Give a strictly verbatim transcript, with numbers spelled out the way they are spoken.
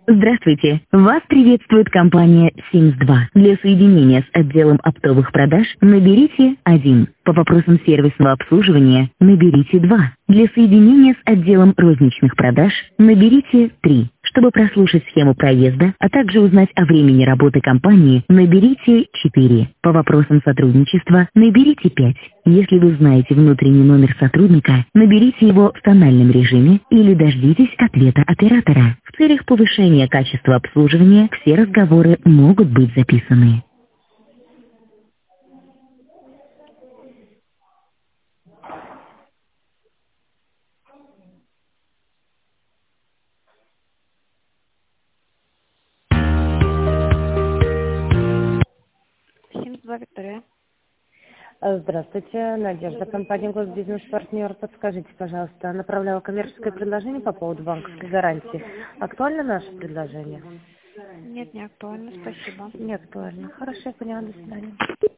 Здравствуйте! Вас приветствует компания Симс два. Для соединения с отделом оптовых продаж наберите один. По вопросам сервисного обслуживания наберите два. Для соединения с отделом розничных продаж наберите три. Чтобы прослушать схему проезда, а также узнать о времени работы компании, наберите четыре. По вопросам сотрудничества наберите пять. Если вы знаете внутренний номер сотрудника, наберите его в тональном режиме или дождитесь ответа оператора. В целях повышения качества обслуживания все разговоры могут быть записаны. семьдесят два Виктория. Э, Здравствуйте, Надежда, компания Госбизнес-партнер. Подскажите, пожалуйста, направляла коммерческое предложение по поводу банковской гарантии. Актуально наше предложение? Нет, не актуально, спасибо. Не актуально. Хорошо, я поняла, до свидания.